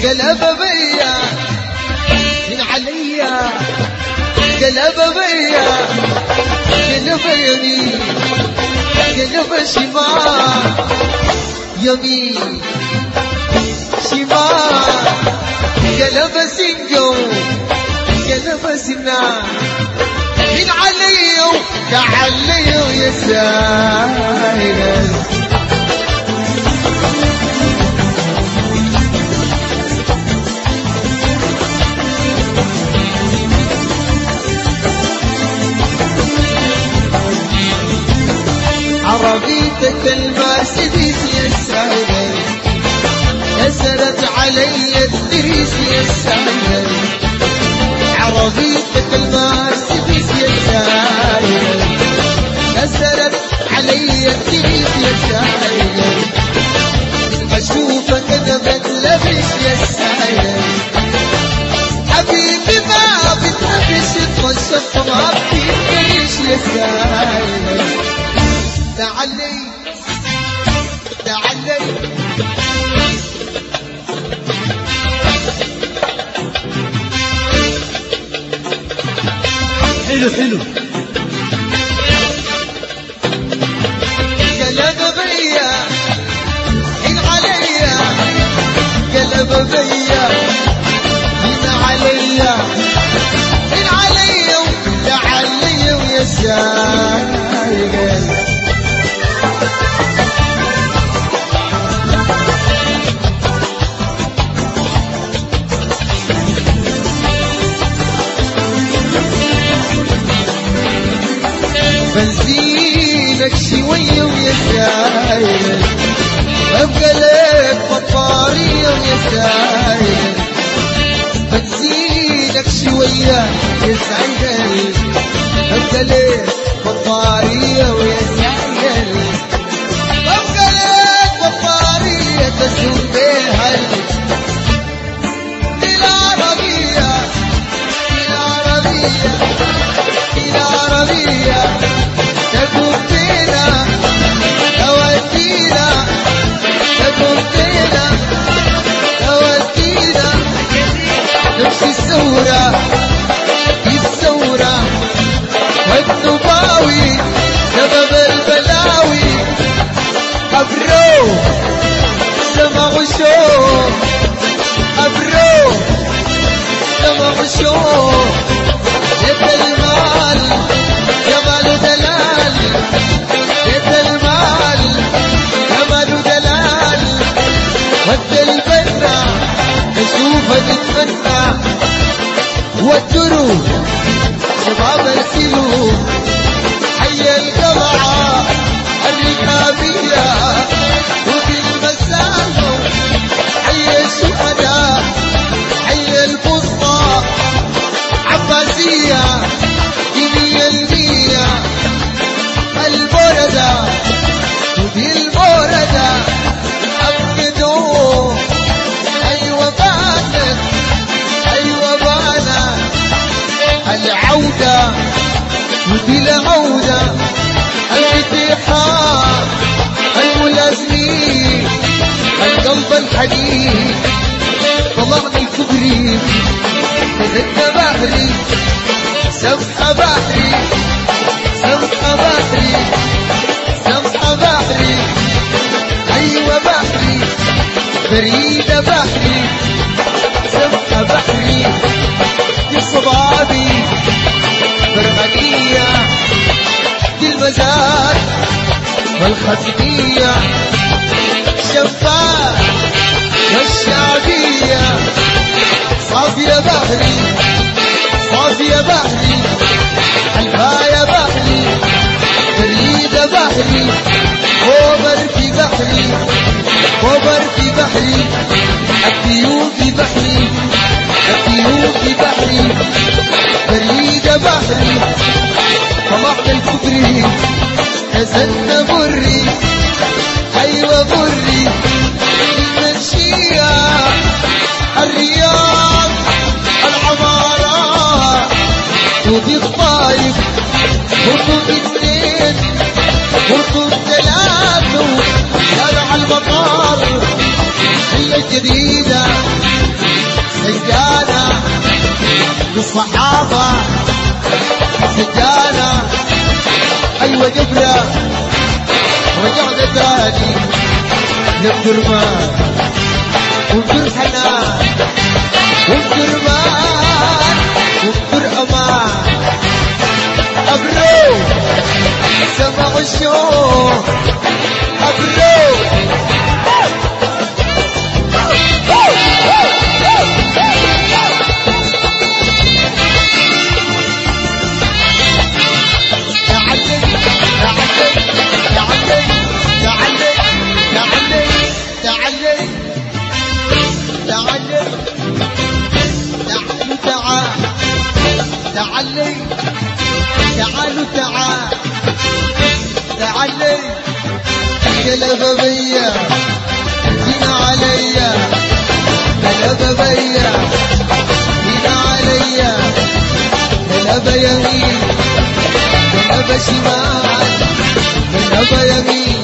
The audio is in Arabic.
قلب بيا من عليا، قلب بيا قلب يمين قلب شمال، يمين شمال، قلب سنجو قلب سنان، من عليا تعليا يا سايل. عربيتك المرسيدس يا سايل، كسرت علي الدريس يا سايل، عربيتك المرسيدس يا سايل، كسرت علي الدريس يا سايل، اشوفك انا بتلبس يا سايل، حبيبي ما بتلبس تمشط ما بتنكرش يا سايل. تعالي تعالي حلو حلو. قلب بيا من عليا، قلب بيا من عليا، من عليا وتعالي ويا سايل. بنزينك شوية ويا سايل، ابقى لك بطارية ويا سايل، بنزينك شوية يا سايل، ابقى لك بطارية ويا سايل، ابقى لك بطارية تسوق بيها العربية العربية العربية، تكوبينا تودينا تكوبينا تودينا، نمشي الثورة الثورة والنباوي سبب البلاوي، أبرو سمع شوق أبرو سمع شوق، يد المال جمال دلال، يد المال جمال دلال، ود البنا نشوفه نتمنى، ودروا شباب ارسلوا حي القلعة الركابية، وفي المساء حي الشهداء، حي البسطى عباسية، دينية المية البردة، ودي البردة أبكدوا، أيوة بانت أيوة بانت العودة، ودي العودة الاتحاد الملازمين، القلب الحديد طلعنا الكبري، نزلنا بحري سمحة بحري سمحة بحري سمحة بحري، أيوة بحري بريدة بحري سمحة بحري، دي صبابي برغنية، دي المزار والخزنية، شفاف والشعبية، صافية بحري صافية بحري، حلفاية بحري بريدة بحري، خبر في بحري خبر في بحري، الديوب في بحري الديوب في بحري، بريدة بحري، طلعت الكبري نزلنا بري، أيوة بري، المنشية الرياض العمارة، ودي الطايف خطوط اثنين خطوط ثلاثة، شارع المطار هي الجديدة الصحابة سجانا أيوة جبنا رجعنا تاني للدرمان ونكر حنان ونكر مان ونكر أمان أبرو سمع الشوق أبرو تعالوا تعالي قلب بيا جينا عليا قلب بيا جينا عليا قلب يمين قلب شمال قلب يمين